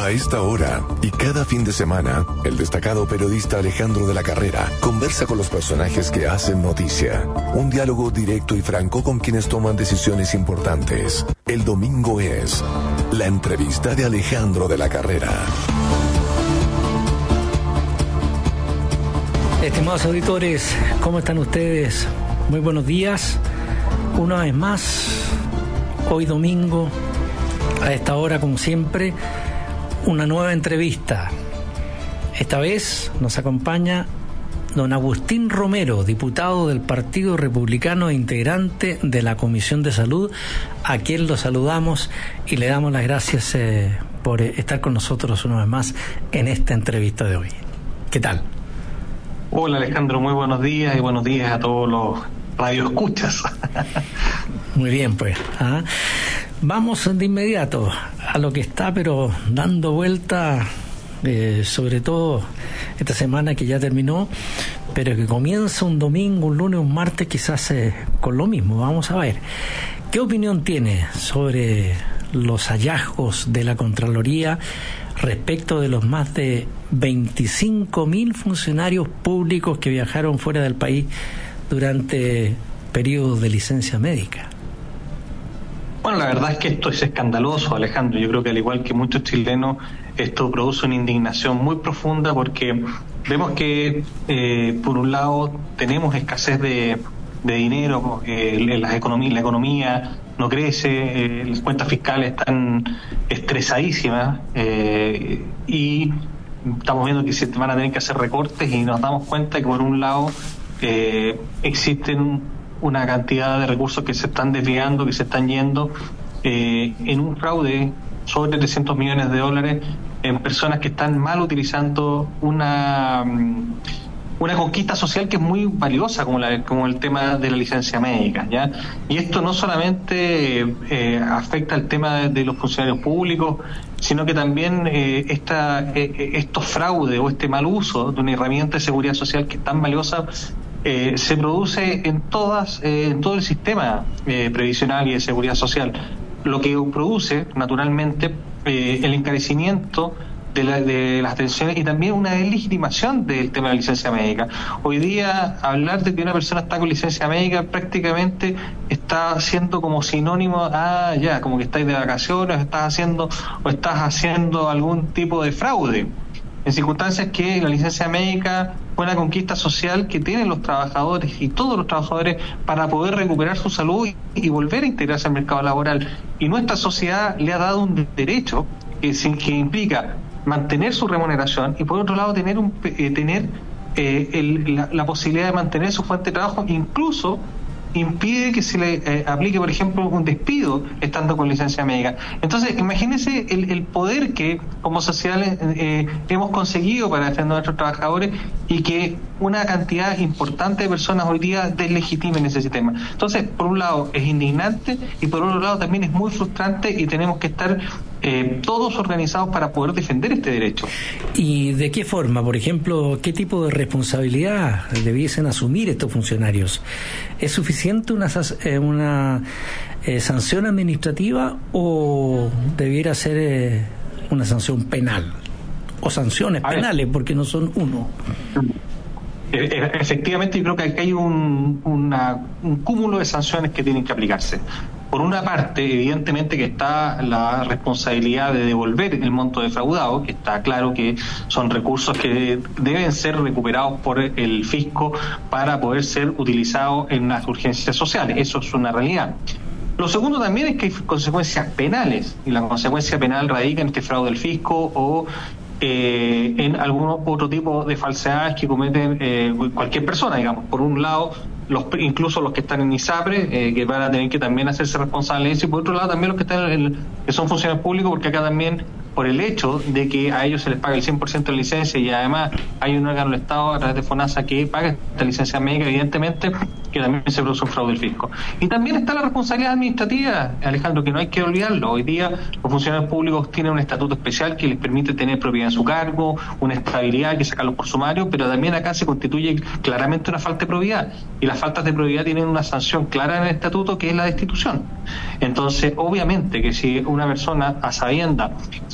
A esta hora y cada fin de semana, el destacado periodista Alejandro de la Carrera conversa con los personajes que hacen noticia. Un diálogo directo y franco con quienes toman decisiones importantes. El domingo es la entrevista de Alejandro de la Carrera. Estimados auditores, ¿cómo están ustedes? Muy buenos días. Una vez más, hoy domingo, a esta hora como siempre, una nueva entrevista. Esta vez nos acompaña don Agustín Romero, diputado del Partido Republicano e integrante de la Comisión de Salud, a quien lo saludamos y le damos las gracias por estar con nosotros una vez más en esta entrevista de hoy. ¿Qué tal? Hola Alejandro, muy buenos días y buenos días a todos los radioescuchas. Muy bien, pues. Vamos de inmediato a lo que está, pero dando vuelta, sobre todo esta semana que ya terminó, pero que comienza un domingo, un lunes, un martes, quizás con lo mismo. Vamos a ver, ¿qué opinión tiene sobre los hallazgos de la Contraloría respecto de los más de 25.000 funcionarios públicos que viajaron fuera del país durante periodos de licencia médica? Bueno, la verdad es que esto es escandaloso, Alejandro. Yo creo que al igual que muchos chilenos, esto produce una indignación muy profunda porque vemos que, por un lado, tenemos escasez de dinero, la economía no crece, las cuentas fiscales están estresadísimas y estamos viendo que se van a tener que hacer recortes y nos damos cuenta que, por un lado, existen una cantidad de recursos que se están desviando, que se están yendo en un fraude sobre 300 millones de dólares en personas que están mal utilizando una conquista social que es muy valiosa, como el tema de la licencia médica, ¿ya? Y esto no solamente afecta al tema de los funcionarios públicos, sino que también estos fraudes o este mal uso de una herramienta de seguridad social que es tan valiosa se produce en todo el sistema previsional y de seguridad social, lo que produce naturalmente el encarecimiento de las atenciones y también una deslegitimación del tema de la licencia médica. Hoy día hablar de que una persona está con licencia médica prácticamente está siendo como sinónimo como que estáis de vacaciones, estás haciendo algún tipo de fraude, en circunstancias que la licencia médica fue una conquista social que tienen los trabajadores y todos los trabajadores para poder recuperar su salud y volver a integrarse al mercado laboral. Y nuestra sociedad le ha dado un derecho que implica mantener su remuneración y, por otro lado, tener la posibilidad de mantener su fuente de trabajo. Incluso impide que se le aplique, por ejemplo, un despido estando con licencia médica. Entonces, imagínense el poder que como sociedad hemos conseguido para defender a nuestros trabajadores y que una cantidad importante de personas hoy día deslegitimen ese sistema. Entonces, por un lado es indignante y por otro lado también es muy frustrante y tenemos que estar todos organizados para poder defender este derecho. ¿Y de qué forma, por ejemplo, qué tipo de responsabilidad debiesen asumir estos funcionarios? ¿Es suficiente una sanción administrativa o debiera ser una sanción penal? O sanciones penales, porque no son uno. Efectivamente, yo creo que aquí hay un cúmulo de sanciones que tienen que aplicarse. Por una parte, evidentemente que está la responsabilidad de devolver el monto defraudado, que está claro que son recursos que deben ser recuperados por el fisco para poder ser utilizados en las urgencias sociales. Eso es una realidad. Lo segundo también es que hay consecuencias penales, y la consecuencia penal radica en este fraude del fisco o en algún otro tipo de falsedades que cometen cualquier persona, digamos. Por un lado, incluso los que están en ISAPRE, que van a tener que también hacerse responsables de eso, y por otro lado también los que son funcionarios públicos, porque acá también, por el hecho de que a ellos se les paga el 100% de licencia y además hay un órgano del Estado a través de FONASA que paga esta licencia médica, evidentemente que también se produce un fraude del fisco. Y también está la responsabilidad administrativa, Alejandro, que no hay que olvidarlo. Hoy día los funcionarios públicos tienen un estatuto especial que les permite tener propiedad en su cargo, una estabilidad, que sacarlos por sumario, pero también acá se constituye claramente una falta de probidad. Y las faltas de probidad tienen una sanción clara en el estatuto, que es la destitución. Entonces, obviamente que si una persona a sabienda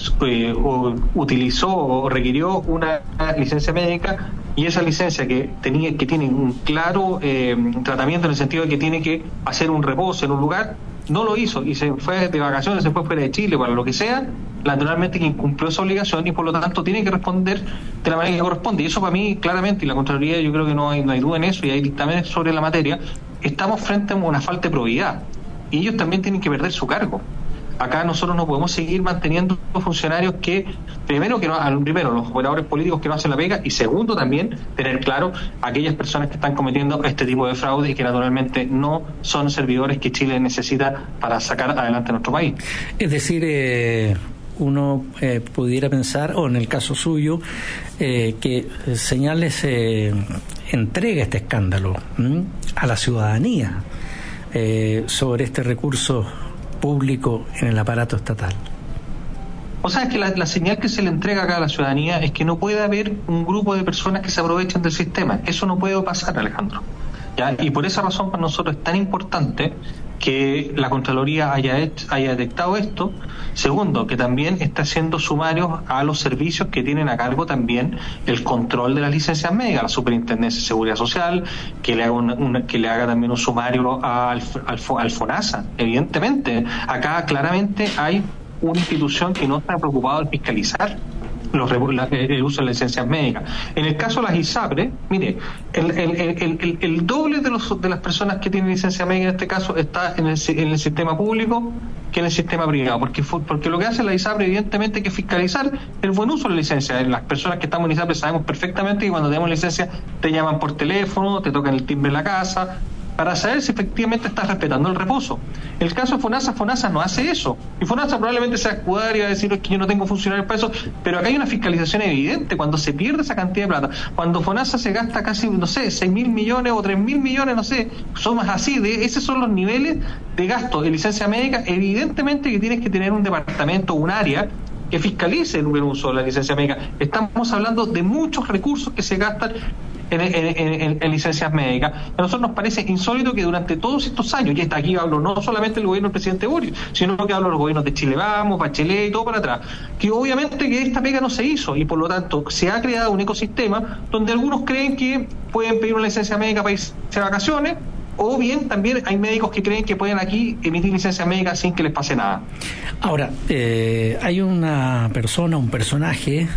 utilizó o requirió una licencia médica, y esa licencia que tiene un claro tratamiento en el sentido de que tiene que hacer un reposo en un lugar, no lo hizo y se fue de vacaciones, se fue fuera de Chile, para lo que sea, naturalmente que incumplió esa obligación y por lo tanto tiene que responder de la manera que corresponde. Y eso para mí, claramente, y la Contraloría, yo creo que no hay duda en eso, y hay dictámenes sobre la materia, estamos frente a una falta de probidad y ellos también tienen que perder su cargo. Acá nosotros no podemos seguir manteniendo funcionarios que, primero los operadores políticos que no hacen la pega, y segundo también tener claro aquellas personas que están cometiendo este tipo de fraude y que naturalmente no son servidores que Chile necesita para sacar adelante nuestro país. Es decir, uno pudiera pensar, o en el caso suyo, que Señales entrega este escándalo a la ciudadanía sobre este recurso público en el aparato estatal. O sea, es que la señal que se le entrega acá a la ciudadanía es que no puede haber un grupo de personas que se aprovechen del sistema. Eso no puede pasar, Alejandro. ¿Ya? Y por esa razón para nosotros es tan importante que la Contraloría haya detectado esto. Segundo, que también está haciendo sumarios a los servicios que tienen a cargo también el control de las licencias médicas, la Superintendencia de Seguridad Social, que le haga también un sumario al FONASA. Evidentemente, acá claramente hay una institución que no está preocupada de fiscalizar el uso de las licencias médicas. En el caso de las ISAPRE, mire, el doble de las personas que tienen licencia médica en este caso está en el sistema público que en el sistema privado, porque lo que hace la ISAPRE evidentemente es que fiscalizar el buen uso de la licencia. Las personas que estamos en ISAPRE sabemos perfectamente que cuando tenemos licencia te llaman por teléfono, te tocan el timbre en la casa, para saber si efectivamente estás respetando el reposo. El caso de FONASA no hace eso. Y FONASA probablemente sea escudar y va a decir que yo no tengo funcionarios para eso, pero acá hay una fiscalización evidente cuando se pierde esa cantidad de plata. Cuando FONASA se gasta casi, 6.000 millones o 3.000 millones, son más así, esos son los niveles de gasto de licencia médica. Evidentemente que tienes que tener un departamento, un área que fiscalice el buen uso de la licencia médica. Estamos hablando de muchos recursos que se gastan en licencias médicas. A nosotros nos parece insólito que durante todos estos años, y aquí hablo no solamente del gobierno del presidente Boric, sino que hablo de los gobiernos de Chile Vamos, Bachelet y todo para atrás, que obviamente que esta pega no se hizo y por lo tanto se ha creado un ecosistema donde algunos creen que pueden pedir una licencia médica para irse de vacaciones, o bien también hay médicos que creen que pueden aquí emitir licencia médica sin que les pase nada. Ahora, hay una persona, un personaje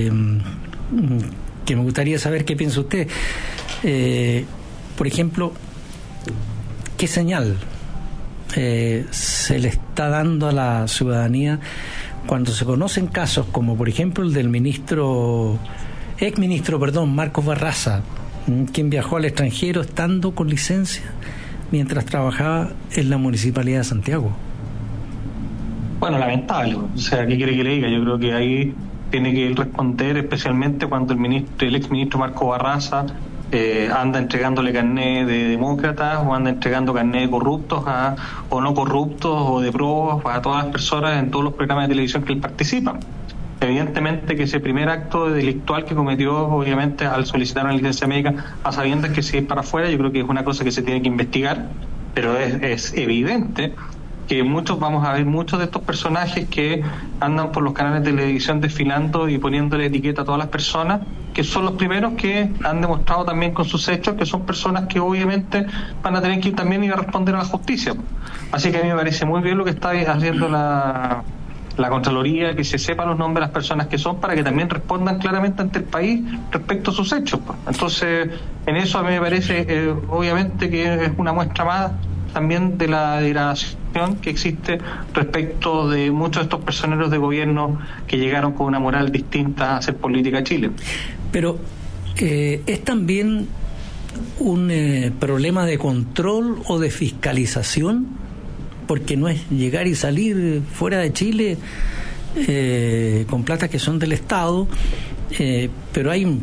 que me gustaría saber qué piensa usted. Por ejemplo, ¿qué señal se le está dando a la ciudadanía cuando se conocen casos como, por ejemplo, el del exministro, Marcos Barraza, quien viajó al extranjero estando con licencia mientras trabajaba en la Municipalidad de Santiago? Bueno, lamentable. O sea, ¿qué quiere que le diga? Yo creo que ahí tiene que responder, especialmente cuando el exministro Marco Barraza anda entregándole carnet de demócratas o anda entregando carnet de corruptos o no corruptos o de probos a todas las personas en todos los programas de televisión que él participa. Evidentemente que ese primer acto delictual que cometió, obviamente, al solicitar una licencia médica a sabiendas que si es para afuera, yo creo que es una cosa que se tiene que investigar, pero es evidente que vamos a ver muchos de estos personajes que andan por los canales de televisión desfilando y poniéndole etiqueta a todas las personas, que son los primeros que han demostrado también con sus hechos que son personas que obviamente van a tener que también ir a responder a la justicia. Así que a mí me parece muy bien lo que está haciendo la Contraloría, que se sepan los nombres de las personas que son, para que también respondan claramente ante el país respecto a sus hechos. Entonces, en eso a mí me parece obviamente que es una muestra más también de la degradación que existe respecto de muchos de estos personeros de gobierno que llegaron con una moral distinta a hacer política en Chile. Pero es también un problema de control o de fiscalización, porque no es llegar y salir fuera de Chile con platas que son del Estado, pero hay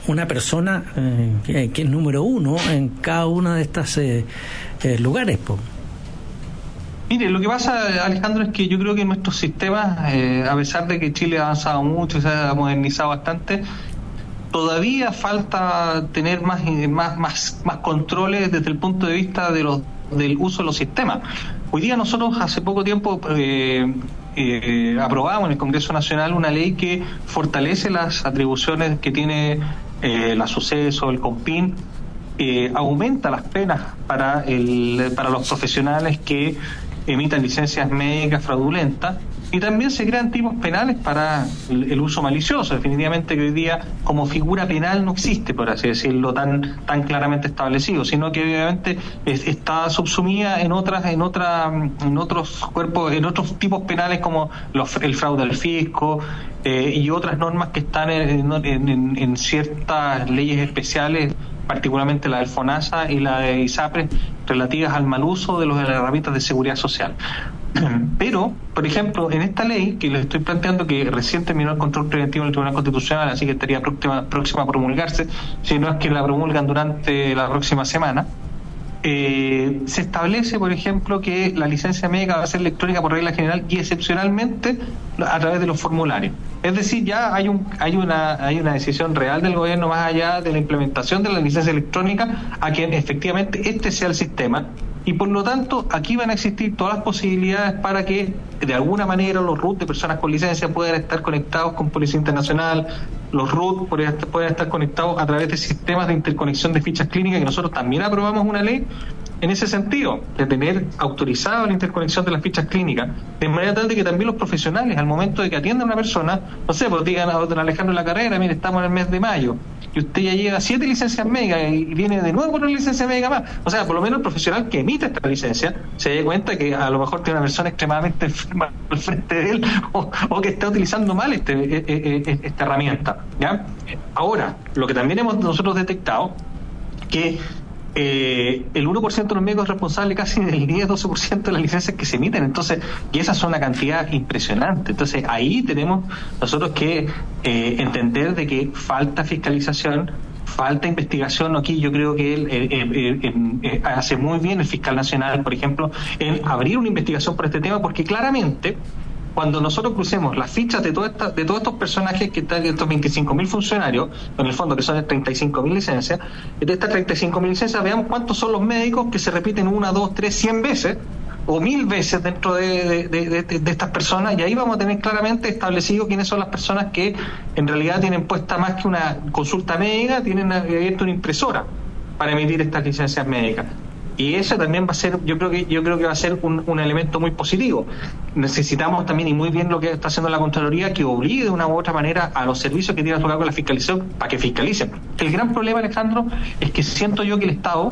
una persona que es número uno en cada una de estas lugares, po. Mire, lo que pasa, Alejandro, es que yo creo que nuestros sistemas, a pesar de que Chile ha avanzado mucho y se ha modernizado bastante, todavía falta tener más controles desde el punto de vista del uso de los sistemas. Hoy día nosotros hace poco tiempo aprobamos en el Congreso Nacional una ley que fortalece las atribuciones que tiene la SUCESO, el COMPIN, aumenta las penas para los profesionales que emitan licencias médicas fraudulentas, y también se crean tipos penales para el uso malicioso. Definitivamente que hoy día como figura penal no existe, por así decirlo, tan claramente establecido, sino que obviamente está subsumida en otros cuerpos, en otros tipos penales como el fraude al fisco y otras normas que están en ciertas leyes especiales, particularmente la del FONASA y la de ISAPRES, relativas al mal uso de las herramientas de seguridad social. Pero, por ejemplo, en esta ley que le estoy planteando, que recién terminó el control preventivo en el Tribunal Constitucional, así que estaría próxima a promulgarse, si no es que la promulgan durante la próxima semana, se establece, por ejemplo, que la licencia médica va a ser electrónica por regla general y excepcionalmente a través de los formularios. Es decir, ya hay una decisión real del gobierno, más allá de la implementación de la licencia electrónica, a que efectivamente este sea el sistema. Y por lo tanto, aquí van a existir todas las posibilidades para que, de alguna manera, los RUT de personas con licencia puedan estar conectados con Policía Internacional, los RUT pueden estar conectados a través de sistemas de interconexión de fichas clínicas, que nosotros también aprobamos una ley en ese sentido, de tener autorizado la interconexión de las fichas clínicas, de manera tal de que también los profesionales, al momento de que atiendan a una persona, no sé, pues digan a don Alejandro en la carrera, mire, estamos en el mes de mayo, y usted ya lleva 7 licencias médicas y viene de nuevo por una licencia médica más. O sea, por lo menos el profesional que emite esta licencia se dé cuenta que a lo mejor tiene una persona extremadamente enferma al frente de él o que está utilizando mal esta herramienta, ¿ya? Ahora, lo que también hemos nosotros detectado, que el 1% de los médicos es responsable casi del 10-12% de las licencias que se emiten, entonces, y esa es una cantidad impresionante. Entonces ahí tenemos nosotros que entender de que falta fiscalización, falta investigación. Aquí yo creo que él hace muy bien el fiscal nacional, por ejemplo, en abrir una investigación por este tema, porque claramente cuando nosotros crucemos las fichas de todos estos personajes que están, estos 25.000 funcionarios, en el fondo que son 35.000 licencias, de estas 35.000 licencias, veamos cuántos son los médicos que se repiten 1, 2, 3, 100 veces o 1000 veces dentro de estas personas, y ahí vamos a tener claramente establecido quiénes son las personas que en realidad tienen puesta, más que una consulta médica, tienen abierto una impresora para emitir estas licencias médicas. Y eso también va a ser, yo creo que va a ser un elemento muy positivo. Necesitamos también, y muy bien lo que está haciendo la Contraloría, que obligue de una u otra manera a los servicios que tienen a tocar con la fiscalización para que fiscalicen. El gran problema, Alejandro, es que siento yo que el Estado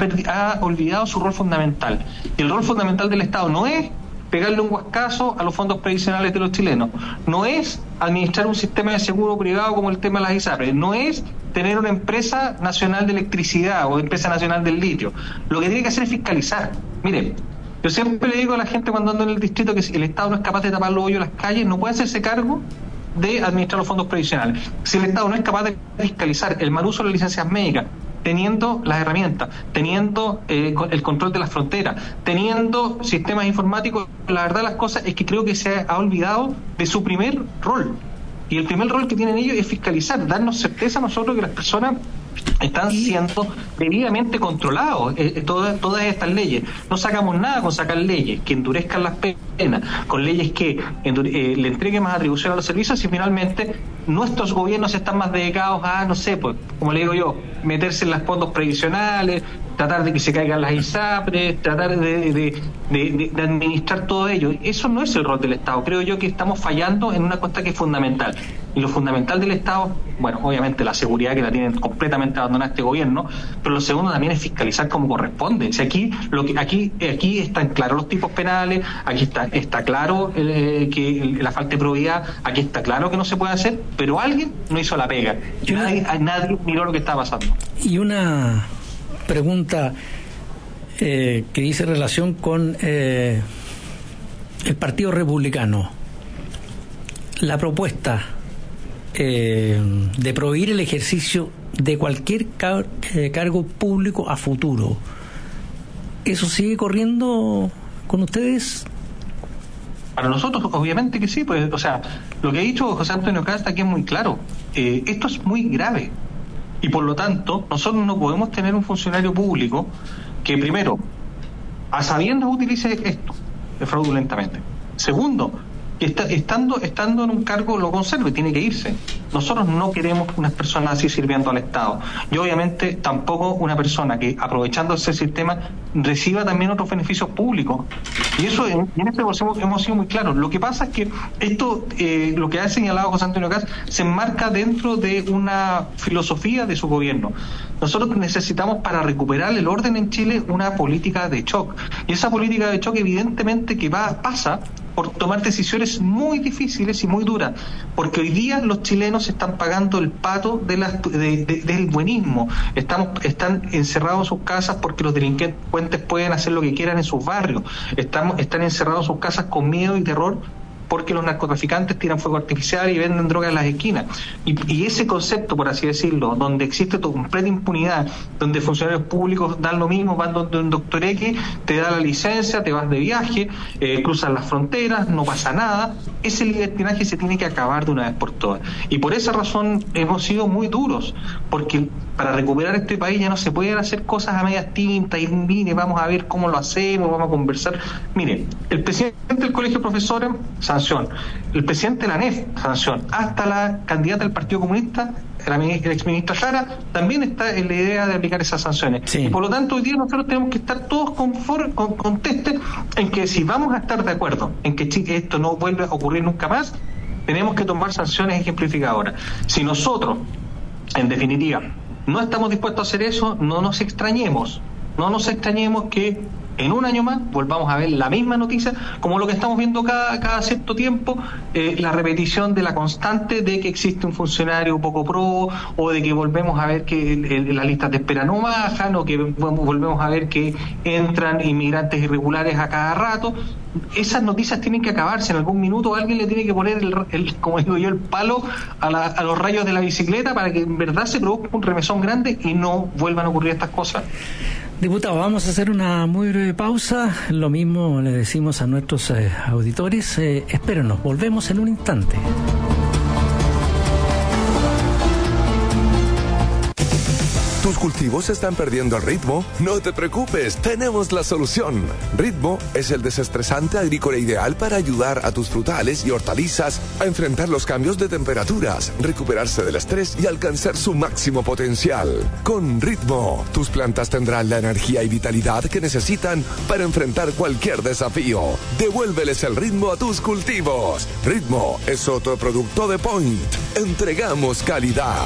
ha olvidado su rol fundamental. Y el rol fundamental del Estado no es pegarle un guascazo a los fondos previsionales de los chilenos, no es administrar un sistema de seguro privado como el tema de las ISAPRES, no es tener una empresa nacional de electricidad o empresa nacional del litio. Lo que tiene que hacer es fiscalizar. Mire, yo siempre le digo a la gente cuando ando en el distrito que si el Estado no es capaz de tapar los hoyos en las calles, no puede hacerse cargo de administrar los fondos previsionales. Si el Estado no es capaz de fiscalizar el mal uso de las licencias médicas, teniendo las herramientas, teniendo el control de las fronteras, teniendo sistemas informáticos, la verdad de las cosas es que creo que se ha olvidado de su primer rol. Y el primer rol que tienen ellos es fiscalizar, darnos certeza a nosotros que las personas están siendo debidamente controlados. Todas estas leyes, no sacamos nada con sacar leyes que endurezcan las penas, con leyes que le entreguen más atribución a los servicios, y finalmente nuestros gobiernos están más dedicados a, no sé, pues, como le digo yo, meterse en los fondos previsionales, tratar de que se caigan las ISAPRES, tratar de administrar todo ello. Eso no es el rol del Estado. Creo yo que estamos fallando en una cosa que es fundamental. Y lo fundamental del Estado, bueno, obviamente la seguridad, que la tienen completamente abandonada este gobierno, pero lo segundo también es fiscalizar como corresponde. Si aquí están claros los tipos penales, aquí está claro que la falta de probidad, aquí está claro que no se puede hacer, pero alguien no hizo la pega. Nadie miró lo que estaba pasando. Y una pregunta que dice relación con el Partido Republicano. La propuesta de prohibir el ejercicio de cualquier cargo público a futuro. ¿Eso sigue corriendo con ustedes? Para nosotros, obviamente que sí, pues, o sea, lo que ha dicho José Antonio Kast aquí es muy claro. Esto es muy grave y por lo tanto nosotros no podemos tener un funcionario público que primero, a sabiendas, utilice esto fraudulentamente. Segundo, que estando en un cargo lo conserve, tiene que irse. Nosotros no queremos unas personas así sirviendo al Estado. Y obviamente tampoco una persona que, aprovechándose del sistema, reciba también otros beneficios públicos. Y eso, en este hemos sido muy claros. Lo que pasa es que esto, lo que ha señalado José Antonio Kast, se enmarca dentro de una filosofía de su gobierno. Nosotros necesitamos, para recuperar el orden en Chile, una política de shock. Y esa política de shock, evidentemente, que pasa por tomar decisiones muy difíciles y muy duras, porque hoy día los chilenos están pagando el pato del buenismo. Están encerrados en sus casas porque los delincuentes pueden hacer lo que quieran en sus barrios. Están encerrados en sus casas con miedo y terror porque los narcotraficantes tiran fuego artificial y venden drogas en las esquinas. Y ese concepto, por así decirlo, donde existe completa impunidad, donde funcionarios públicos dan lo mismo, van donde un doctor X, te da la licencia, te vas de viaje, cruzan las fronteras, no pasa nada, ese libertinaje se tiene que acabar de una vez por todas. Y por esa razón hemos sido muy duros, porque para recuperar este país ya no se pueden hacer cosas a medias tintas y mire, vamos a ver cómo lo hacemos, vamos a conversar. Mire, el presidente del Colegio de Profesores, sanción. El presidente de la ANEF, sanción. Hasta la candidata del Partido Comunista, la exministra Jara, también está en la idea de aplicar esas sanciones. Sí. Y por lo tanto, hoy día nosotros tenemos que estar todos contestes en que si vamos a estar de acuerdo en que esto no vuelve a ocurrir nunca más, tenemos que tomar sanciones ejemplificadoras. Si nosotros, en definitiva, no estamos dispuestos a hacer eso, no nos extrañemos que en un año más volvamos a ver la misma noticia, como lo que estamos viendo cada cierto tiempo, la repetición de la constante de que existe un funcionario poco probo, o de que volvemos a ver que las listas de espera no bajan, o que volvemos a ver que entran inmigrantes irregulares a cada rato. Esas noticias tienen que acabarse. En algún minuto alguien le tiene que poner como digo yo, el palo a los rayos de la bicicleta para que en verdad se produzca un remesón grande y no vuelvan a ocurrir estas cosas. Diputado, vamos a hacer una muy breve pausa. Lo mismo le decimos a nuestros auditores. Espérenos, volvemos en un instante. ¿Tus cultivos están perdiendo el ritmo? No te preocupes, tenemos la solución. Ritmo es el desestresante agrícola ideal para ayudar a tus frutales y hortalizas a enfrentar los cambios de temperaturas, recuperarse del estrés y alcanzar su máximo potencial. Con Ritmo, tus plantas tendrán la energía y vitalidad que necesitan para enfrentar cualquier desafío. Devuélveles el ritmo a tus cultivos. Ritmo es otro producto de Point. Entregamos calidad.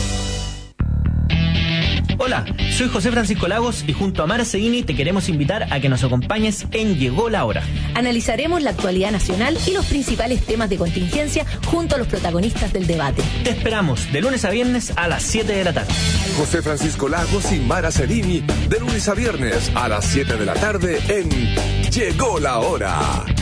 Hola, soy José Francisco Lagos y junto a Mara Seguini te queremos invitar a que nos acompañes en Llegó la Hora. Analizaremos la actualidad nacional y los principales temas de contingencia junto a los protagonistas del debate. Te esperamos de lunes a viernes a las 7 de la tarde. José Francisco Lagos y Mara Seguini, de lunes a viernes a las 7 de la tarde en Llegó la Hora.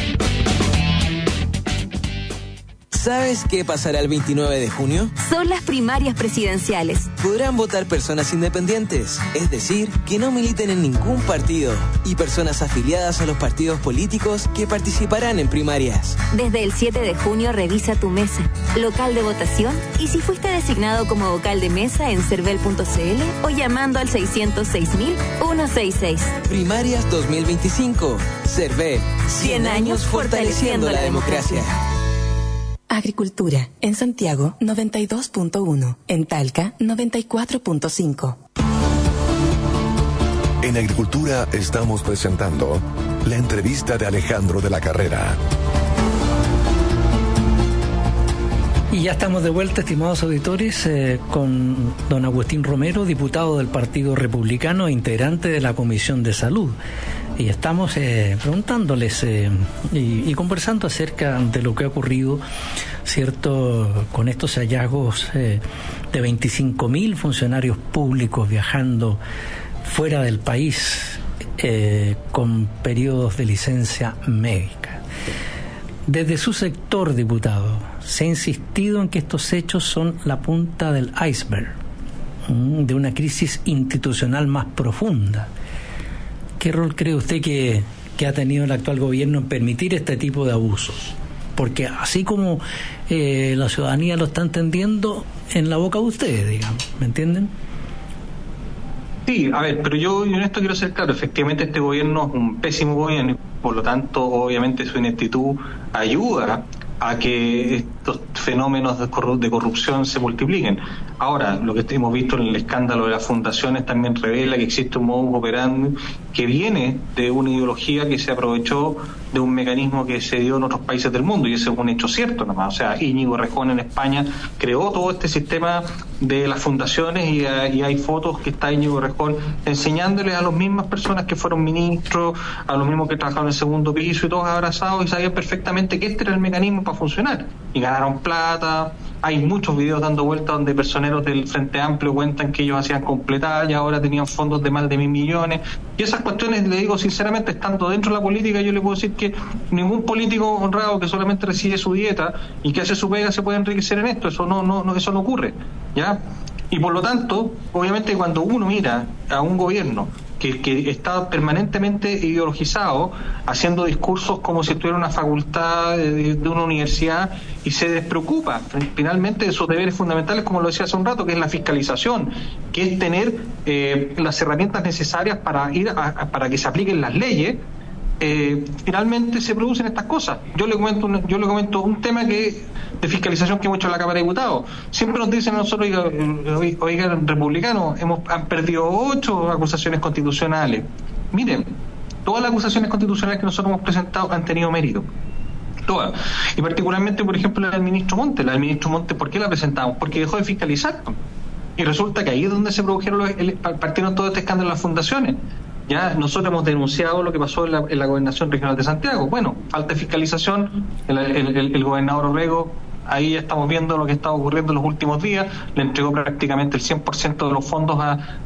¿Sabes qué pasará el 29 de junio? Son las primarias presidenciales. Podrán votar personas independientes, es decir, que no militen en ningún partido, y personas afiliadas a los partidos políticos que participarán en primarias. Desde el 7 de junio revisa tu mesa, local de votación, y si fuiste designado como vocal de mesa en cervel.cl o llamando al 606.166. Primarias 2025. Cervel. 100 años fortaleciendo la democracia. Agricultura, en Santiago 92.1, en Talca 94.5. En Agricultura estamos presentando la entrevista de Alejandro de la Carrera. Y ya estamos de vuelta, estimados auditores, con don Agustín Romero, diputado del Partido Republicano e integrante de la Comisión de Salud. Y estamos preguntándoles y conversando acerca de lo que ha ocurrido, ¿cierto?, con estos hallazgos de 25.000 funcionarios públicos viajando fuera del país con periodos de licencia médica. Desde su sector, diputado, se ha insistido en que estos hechos son la punta del iceberg. de una crisis institucional más profunda. ¿Qué rol cree usted que ha tenido el actual gobierno en permitir este tipo de abusos? Porque así como la ciudadanía lo está entendiendo, en la boca de ustedes, digamos, ¿me entienden? Sí, a ver, pero yo en esto quiero ser claro, efectivamente este gobierno es un pésimo gobierno y por lo tanto obviamente su ineptitud ayuda a que estos fenómenos de corrupción se multipliquen. Ahora, lo que hemos visto en el escándalo de las fundaciones también revela que existe un modus operandi que viene de una ideología que se aprovechó de un mecanismo que se dio en otros países del mundo, y ese es un hecho cierto nomás. O sea, Íñigo Errejón en España creó todo este sistema de las fundaciones y hay fotos que está Íñigo Errejón enseñándoles a las mismas personas que fueron ministros, a los mismos que trabajaron en el segundo piso y todos abrazados, y sabían perfectamente que este era el mecanismo para funcionar y ganaron plata. Hay muchos videos dando vueltas donde personeros del Frente Amplio cuentan que ellos hacían completadas y ahora tenían fondos de más de 1.000 millones, y esas cuestiones, le digo sinceramente, estando dentro de la política, yo le puedo decir que ningún político honrado que solamente recibe su dieta y que hace su pega se puede enriquecer en esto. Eso no ocurre, ¿ya? Y por lo tanto, obviamente cuando uno mira a un gobierno que está permanentemente ideologizado, haciendo discursos como si estuviera una facultad de una universidad, y se despreocupa finalmente de sus deberes fundamentales, como lo decía hace un rato, que es la fiscalización, que es tener las herramientas necesarias para para que se apliquen las leyes, finalmente se producen estas cosas. Yo le comento un tema de fiscalización que hemos hecho en la Cámara de Diputados. Siempre nos dicen a nosotros, oigan, republicanos, han perdido 8 acusaciones constitucionales. Miren, todas las acusaciones constitucionales que nosotros hemos presentado han tenido mérito. Todas. Y particularmente, por ejemplo, la del ministro Monte. La del ministro Monte, ¿por qué la presentamos? Porque dejó de fiscalizar. Y resulta que ahí es donde se produjeron partieron todo este escándalo de las fundaciones. Ya nosotros hemos denunciado lo que pasó en la Gobernación Regional de Santiago. Bueno, falta de fiscalización, el gobernador Orrego, ahí ya estamos viendo lo que está ocurriendo en los últimos días, le entregó prácticamente el 100% de los fondos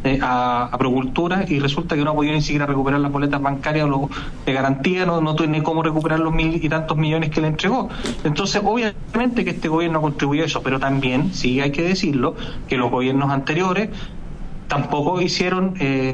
a Procultura, y resulta que no ha podido ni siquiera recuperar las boletas bancarias de garantía, no tiene cómo recuperar los 1.000 y tantos millones que le entregó. Entonces, obviamente que este gobierno contribuyó a eso, pero también, sí hay que decirlo, que los gobiernos anteriores tampoco hicieron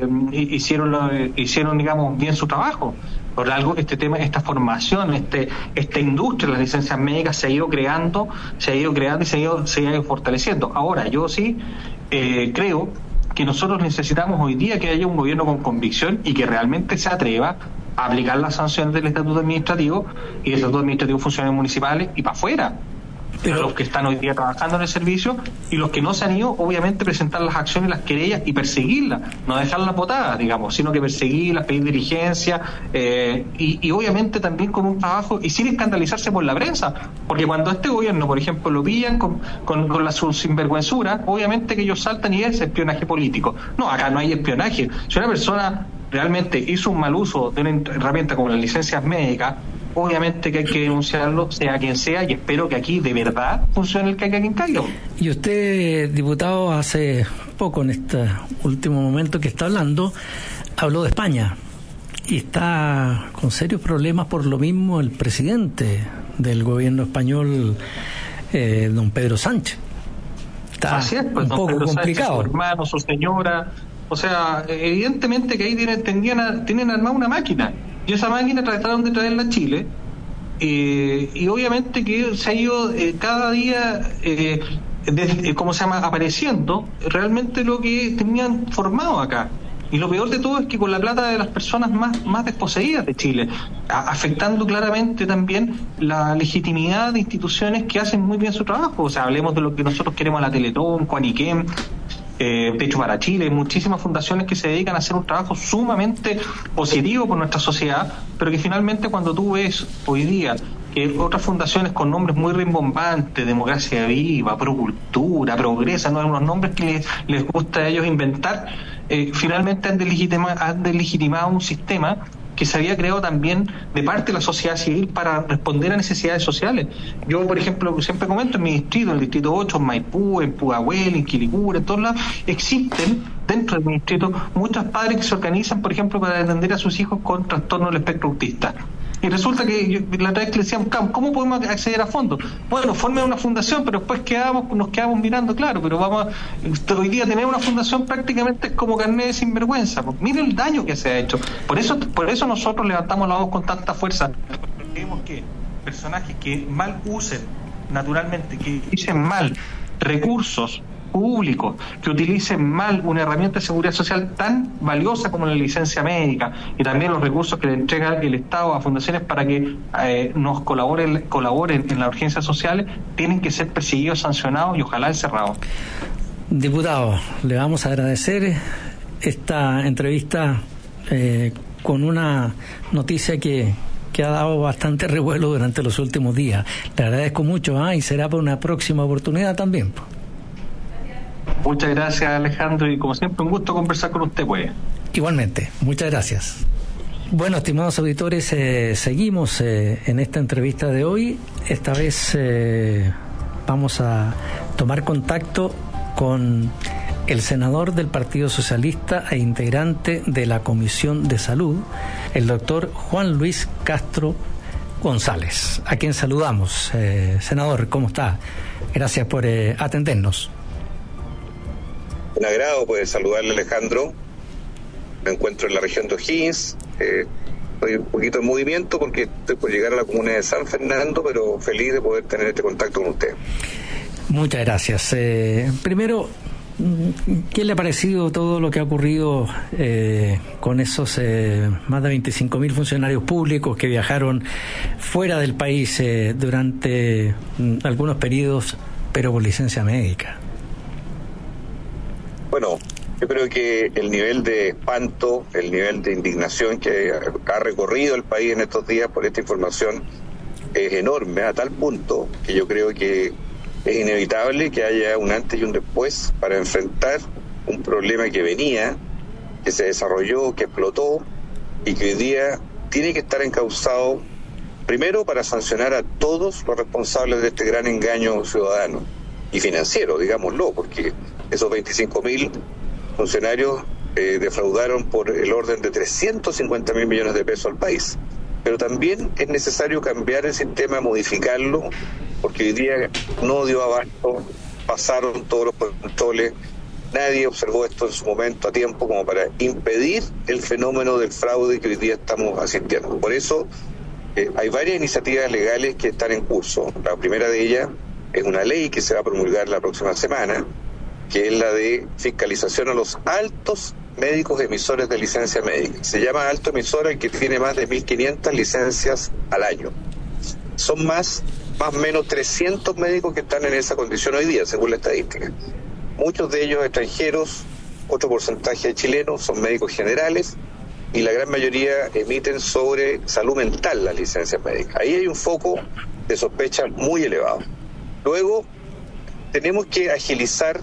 digamos bien su trabajo. Por algo este tema, esta formación, esta industria, las licencias médicas se ha ido creando y se ha ido fortaleciendo. Ahora, yo sí creo que nosotros necesitamos hoy día que haya un gobierno con convicción y que realmente se atreva a aplicar las sanciones del estatuto administrativo y del estatuto administrativo de funcionarios municipales y para afuera. Pero los que están hoy día trabajando en el servicio, y los que no se han ido, obviamente presentar las acciones, las querellas y perseguirlas, no dejarlas botadas, digamos, sino que perseguirlas, pedir diligencia, y obviamente también con un trabajo y sin escandalizarse por la prensa, porque cuando este gobierno, por ejemplo, lo pillan con la sinvergüenzura, obviamente que ellos saltan y es espionaje político. No, acá no hay espionaje. Si una persona realmente hizo un mal uso de una herramienta como las licencias médicas, obviamente que hay que denunciarlo, sea quien sea, y espero que aquí de verdad funcione el caiga quien caiga. Y usted, diputado, hace poco, en este último momento que está hablando, habló de España, y está con serios problemas por lo mismo el presidente del gobierno español, don Pedro Sánchez. Está así es, pues, un poco Pedro complicado. Sánchez, su hermano, su señora, o sea, evidentemente que ahí tienen armada una máquina. Y esa máquina trataron de traerla a Chile, y obviamente que se ha ido cada día, apareciendo realmente lo que tenían formado acá. Y lo peor de todo es que con la plata de las personas más desposeídas de Chile, afectando claramente también la legitimidad de instituciones que hacen muy bien su trabajo. O sea, hablemos de lo que nosotros queremos, la Teletón, Cuaniquem, Techo para Chile, muchísimas fundaciones que se dedican a hacer un trabajo sumamente positivo por nuestra sociedad, pero que finalmente cuando tú ves hoy día que otras fundaciones con nombres muy rimbombantes, Democracia Viva, Procultura, Progresa, no, unos nombres que les gusta a ellos inventar, finalmente han delegitimado un sistema que se había creado también de parte de la sociedad civil para responder a necesidades sociales. Yo, por ejemplo, siempre comento en mi distrito, en el distrito 8, en Maipú, en Pudahuel, en Quilicura, en todos lados, existen dentro del distrito muchos padres que se organizan, por ejemplo, para atender a sus hijos con trastorno del espectro autista. Y resulta que la otra vez que le decíamos, ¿cómo podemos acceder a fondos? Bueno, formen una fundación, pero después nos quedamos mirando, claro, pero hoy día tener una fundación prácticamente es como carnet de sinvergüenza. Miren el daño que se ha hecho. Por eso nosotros levantamos la voz con tanta fuerza. Creemos que personajes que mal usen naturalmente, que utilicen mal recursos públicos, que utilicen mal una herramienta de seguridad social tan valiosa como la licencia médica y también los recursos que le entrega el Estado a fundaciones para que nos colaboren en las urgencias sociales, tienen que ser perseguidos, sancionados y ojalá encerrados. Diputado, le vamos a agradecer esta entrevista con una noticia que ha dado bastante revuelo durante los últimos días. Le agradezco mucho y será por una próxima oportunidad también. Muchas gracias, Alejandro, y como siempre un gusto conversar con usted, pues. Igualmente, muchas gracias. Bueno, estimados auditores, seguimos en esta entrevista de hoy. Esta vez vamos a tomar contacto con el senador del Partido Socialista e integrante de la Comisión de Salud, el doctor Juan Luis Castro González, a quien saludamos. Senador, ¿cómo está? Gracias por atendernos. Un agrado poder saludarle, Alejandro. Me encuentro en la región de O'Higgins. Estoy un poquito en movimiento porque estoy por llegar a la comuna de San Fernando, pero feliz de poder tener este contacto con usted. Muchas gracias. Primero, ¿qué le ha parecido todo lo que ha ocurrido con esos más de 25.000 funcionarios públicos que viajaron fuera del país durante algunos periodos, pero por licencia médica? Bueno, yo creo que el nivel de espanto, el nivel de indignación que ha recorrido el país en estos días por esta información es enorme, a tal punto que yo creo que es inevitable que haya un antes y un después para enfrentar un problema que venía, que se desarrolló, que explotó y que hoy día tiene que estar encauzado primero para sancionar a todos los responsables de este gran engaño ciudadano y financiero, digámoslo, porque esos 25.000 funcionarios defraudaron por el orden de 350.000 millones de pesos al país. Pero también es necesario cambiar el sistema, modificarlo, porque hoy día no dio abasto, pasaron todos los controles, nadie observó esto en su momento a tiempo como para impedir el fenómeno del fraude que hoy día estamos asistiendo. Por eso hay varias iniciativas legales que están en curso. La primera de ellas es una ley que se va a promulgar la próxima semana, que es la de fiscalización a los altos médicos emisores de licencia médica. Se llama alto emisor el que tiene más de 1.500 licencias al año. Son más o menos 300 médicos que están en esa condición hoy día, según la estadística. Muchos de ellos extranjeros, otro porcentaje de chilenos, son médicos generales, y la gran mayoría emiten sobre salud mental las licencias médicas. Ahí hay un foco de sospecha muy elevado. Luego, tenemos que agilizar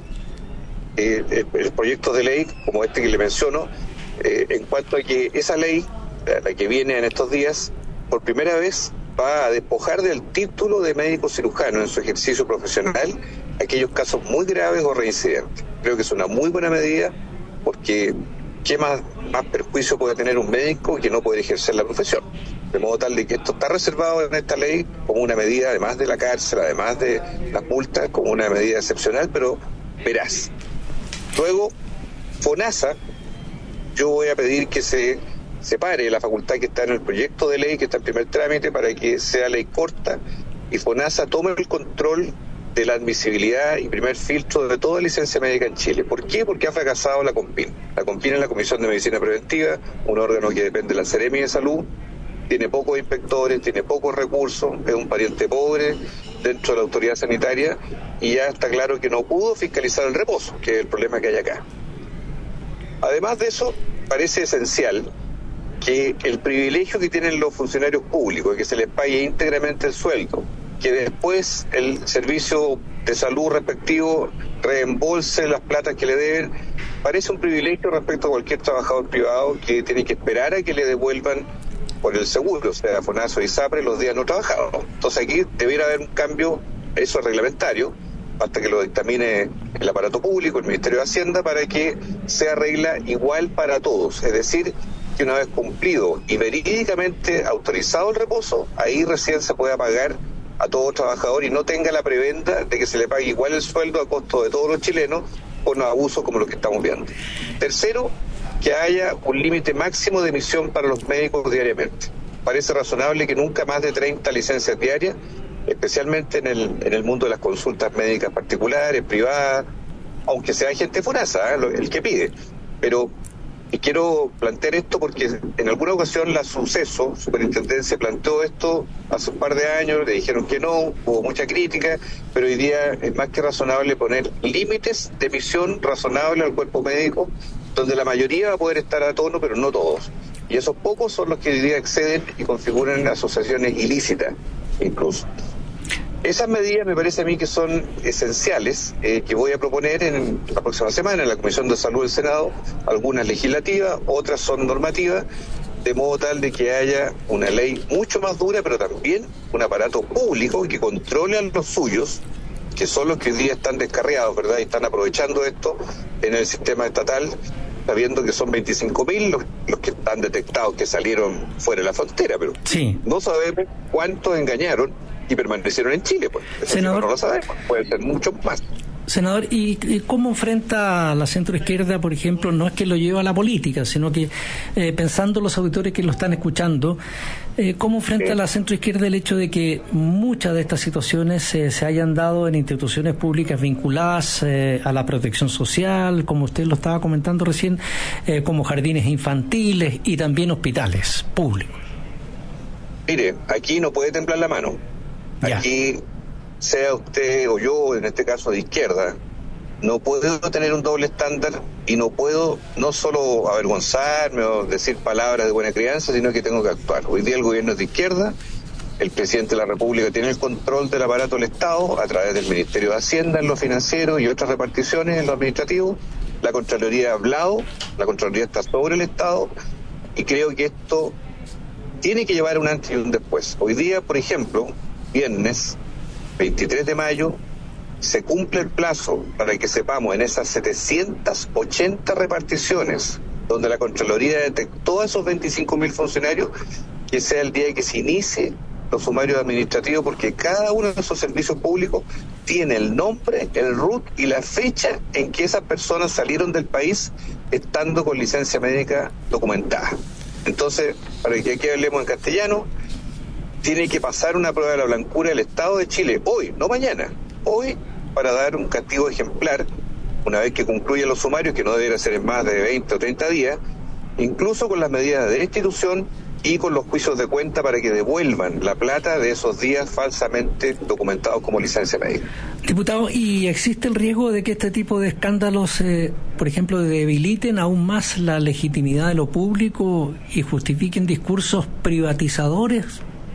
proyectos de ley como este que le menciono, en cuanto a que esa ley, la que viene en estos días, por primera vez va a despojar del título de médico cirujano en su ejercicio profesional aquellos casos muy graves o reincidentes. Creo que es una muy buena medida, porque ¿qué más perjuicio puede tener un médico que no poder ejercer la profesión? De modo tal de que esto está reservado en esta ley como una medida, además de la cárcel, además de las multas, como una medida excepcional, pero veraz. Luego, FONASA, yo voy a pedir que se separe la facultad que está en el proyecto de ley, que está en primer trámite, para que sea ley corta, y FONASA tome el control de la admisibilidad y primer filtro de toda licencia médica en Chile. ¿Por qué? Porque ha fracasado la COMPIN. La COMPIN es la Comisión de Medicina Preventiva, un órgano que depende de la Seremi de Salud, tiene pocos inspectores, tiene pocos recursos, es un pariente pobre dentro de la autoridad sanitaria, y ya está claro que no pudo fiscalizar el reposo, que es el problema que hay acá. Además de eso, parece esencial que el privilegio que tienen los funcionarios públicos, que se les pague íntegramente el sueldo, que después el servicio de salud respectivo reembolse las platas que le deben, parece un privilegio respecto a cualquier trabajador privado que tiene que esperar a que le devuelvan por el seguro, o sea, FONASA y SAPRE, los días no trabajados. Entonces aquí debiera haber un cambio, eso es reglamentario, hasta que lo dictamine el aparato público, el Ministerio de Hacienda, para que sea regla igual para todos. Es decir, que una vez cumplido y verídicamente autorizado el reposo, ahí recién se pueda pagar a todo trabajador y no tenga la prebenda de que se le pague igual el sueldo a costo de todos los chilenos con abusos como los que estamos viendo. Tercero, que haya un límite máximo de emisión para los médicos diariamente. Parece razonable que nunca más de 30 licencias diarias, especialmente en el mundo de las consultas médicas particulares, privadas, aunque sea gente FONASA, el que pide. Pero quiero plantear esto porque en alguna ocasión la Suceso, Superintendencia, planteó esto hace un par de años, le dijeron que no, hubo mucha crítica, pero hoy día es más que razonable poner límites de emisión razonable al cuerpo médico, donde la mayoría va a poder estar a tono, pero no todos. Y esos pocos son los que hoy día exceden y configuran asociaciones ilícitas, incluso. Esas medidas me parece a mí que son esenciales, que voy a proponer en la próxima semana en la Comisión de Salud del Senado, algunas legislativas, otras son normativas, de modo tal de que haya una ley mucho más dura, pero también un aparato público que controle a los suyos, que son los que hoy día están descarriados, ¿verdad? Y están aprovechando esto en el sistema estatal, sabiendo que son 25.000 los que están detectados que salieron fuera de la frontera, pero sí, no sabemos cuántos engañaron y permanecieron en Chile, pues. Senador, no lo sabemos, puede ser muchos más. Senador, ¿y cómo enfrenta la centroizquierda, por ejemplo, no es que lo lleve a la política, sino que pensando los auditores que lo están escuchando, cómo enfrenta la centroizquierda el hecho de que muchas de estas situaciones se hayan dado en instituciones públicas vinculadas a la protección social, como usted lo estaba comentando recién, como jardines infantiles y también hospitales públicos? Mire, aquí no puede temblar la mano. Ya. Aquí, sea usted o yo, en este caso de izquierda, no puedo tener un doble estándar y no puedo no solo avergonzarme o decir palabras de buena crianza, sino que tengo que actuar. Hoy día el gobierno es de izquierda, el presidente de la República tiene el control del aparato del Estado a través del Ministerio de Hacienda en lo financiero y otras reparticiones en lo administrativo. La Contraloría ha hablado, la Contraloría está sobre el Estado y creo que esto tiene que llevar un antes y un después. Hoy día, por ejemplo, viernes 23 de mayo, se cumple el plazo para que sepamos en esas 780 reparticiones donde la Contraloría detectó a esos 25.000 funcionarios, que sea el día que se inicie los sumarios administrativos, porque cada uno de esos servicios públicos tiene el nombre, el RUT y la fecha en que esas personas salieron del país estando con licencia médica documentada. Entonces, para que aquí hablemos en castellano, tiene que pasar una prueba de la blancura del Estado de Chile hoy, no mañana, hoy, para dar un castigo ejemplar, una vez que concluyan los sumarios, que no debería ser en más de 20 o 30 días, incluso con las medidas de destitución y con los juicios de cuenta para que devuelvan la plata de esos días falsamente documentados como licencia médica. Diputado, ¿y existe el riesgo de que este tipo de escándalos, por ejemplo, debiliten aún más la legitimidad de lo público y justifiquen discursos privatizadores?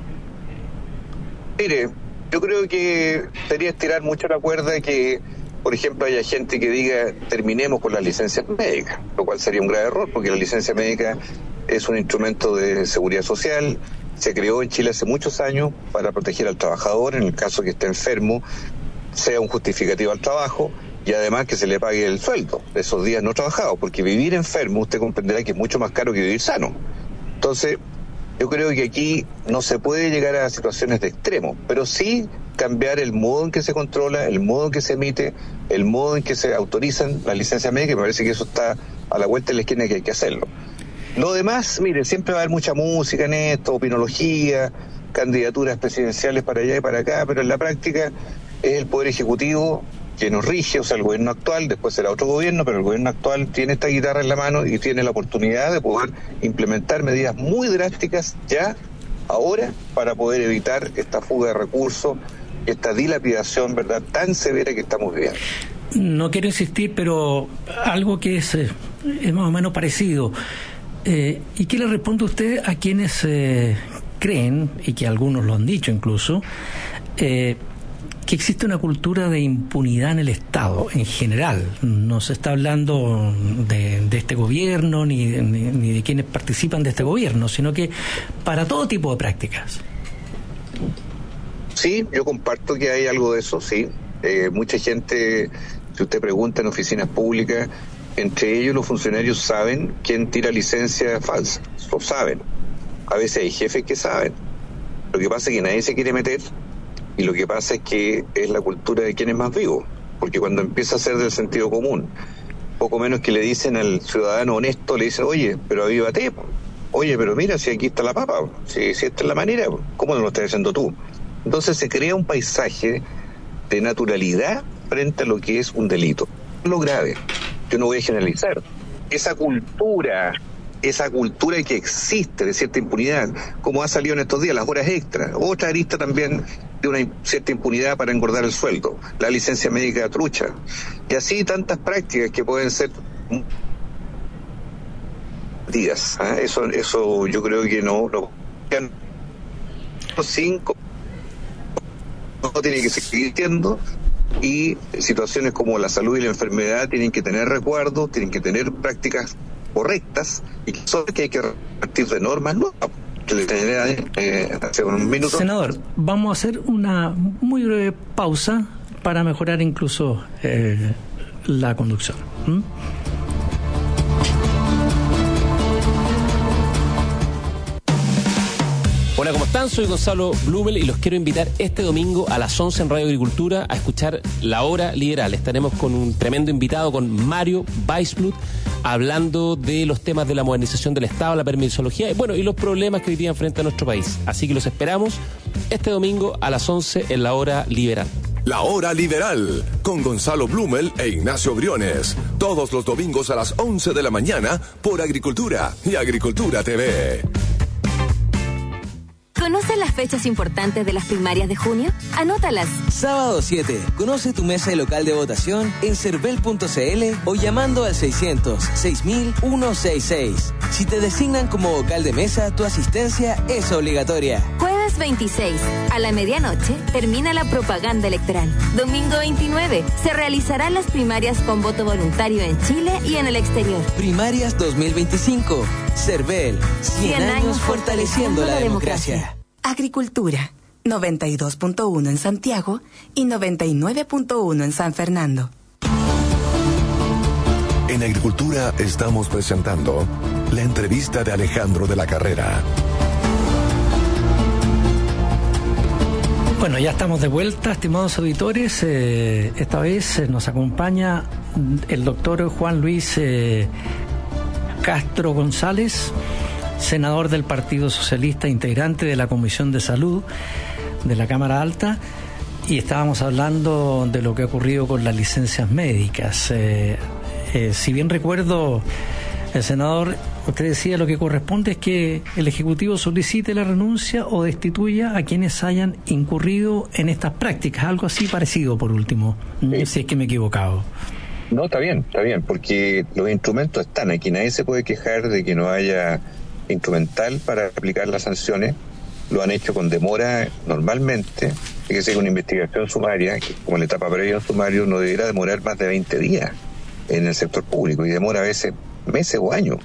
Mire, yo creo que sería estirar mucho la cuerda de que, por ejemplo, haya gente que diga terminemos con las licencias médicas, lo cual sería un grave error, porque la licencia médica es un instrumento de seguridad social, se creó en Chile hace muchos años para proteger al trabajador en el caso que esté enfermo, sea un justificativo al trabajo y además que se le pague el sueldo de esos días no trabajados, porque vivir enfermo usted comprenderá que es mucho más caro que vivir sano. Entonces, yo creo que aquí no se puede llegar a situaciones de extremo, pero sí cambiar el modo en que se controla, el modo en que se emite, el modo en que se autorizan las licencias médicas, y me parece que eso está a la vuelta de la esquina y que hay que hacerlo. Lo demás, mire, siempre va a haber mucha música en esto, opinología, candidaturas presidenciales para allá y para acá, pero en la práctica es el Poder Ejecutivo que nos rige, o sea, el gobierno actual, después será otro gobierno, pero el gobierno actual tiene esta guitarra en la mano y tiene la oportunidad de poder implementar medidas muy drásticas ya, ahora, para poder evitar esta fuga de recursos, esta dilapidación, ¿verdad?, tan severa que estamos viviendo. No quiero insistir, pero algo que es más o menos parecido. ¿Y qué le responde usted a quienes creen, y que algunos lo han dicho incluso, que existe una cultura de impunidad en el Estado en general? No se está hablando de este gobierno ni de quienes participan de este gobierno, sino que para todo tipo de prácticas. Sí, yo comparto que hay algo de eso, sí. Mucha gente, si usted pregunta en oficinas públicas, entre ellos los funcionarios saben quién tira licencia falsa, lo saben. A veces hay jefes que saben. Lo que pasa es que nadie se quiere meter, y lo que pasa es que es la cultura de quien es más vivo, porque cuando empieza a ser del sentido común, poco menos que le dicen al ciudadano honesto, le dicen, oye, pero avívate, oye, pero mira, si aquí está la papa, si esta es la manera, ¿cómo no lo estás haciendo tú? Entonces se crea un paisaje de naturalidad frente a lo que es un delito. Lo grave, yo no voy a generalizar, esa cultura que existe de cierta impunidad, como ha salido en estos días, las horas extras, otra arista también de una cierta impunidad para engordar el sueldo, la licencia médica trucha, y así tantas prácticas que pueden ser días. Eso yo creo que no tiene que seguir siendo, y situaciones como la salud y la enfermedad tienen que tener recuerdos, tienen que tener prácticas correctas, y que hay que partir de normas nuevas. Hace un minuto. Senador, vamos a hacer una muy breve pausa para mejorar incluso la conducción. Hola, ¿cómo están? Soy Gonzalo Blumel y los quiero invitar este domingo a las 11 en Radio Agricultura a escuchar La Hora Liberal. Estaremos con un tremendo invitado, con Mario Weissblut, hablando de los temas de la modernización del Estado, la permisología y los problemas que hoy día enfrenta nuestro país. Así que los esperamos este domingo a las 11 en La Hora Liberal. La Hora Liberal, con Gonzalo Blumel e Ignacio Briones. Todos los domingos a las 11 de la mañana por Agricultura y Agricultura TV. ¿Conoces las fechas importantes de las primarias de junio? Anótalas. Sábado 7. Conoce tu mesa y local de votación en cervel.cl o llamando al 600-6000-166. Si te designan como vocal de mesa, tu asistencia es obligatoria. Jueves 26. A la medianoche termina la propaganda electoral. Domingo 29. Se realizarán las primarias con voto voluntario en Chile y en el exterior. Primarias 2025. Cervel. 100 años fortaleciendo la democracia. Agricultura, 92.1 en Santiago y 99.1 en San Fernando. En Agricultura estamos presentando la entrevista de Alejandro de la Carrera. Bueno, ya estamos de vuelta, estimados auditores. Esta vez nos acompaña el doctor Juan Luis Castro González, senador del Partido Socialista, integrante de la Comisión de Salud de la Cámara Alta, y estábamos hablando de lo que ha ocurrido con las licencias médicas. Si bien recuerdo, el senador, usted decía lo que corresponde es que el Ejecutivo solicite la renuncia o destituya a quienes hayan incurrido en estas prácticas, algo así parecido por último, si es que me he equivocado. No, está bien, porque los instrumentos están aquí, nadie se puede quejar de que no haya instrumental para aplicar las sanciones. Lo han hecho con demora normalmente. Fíjese que una investigación sumaria, que como la etapa previa a un sumario, no debería demorar más de 20 días en el sector público, y demora a veces meses o años.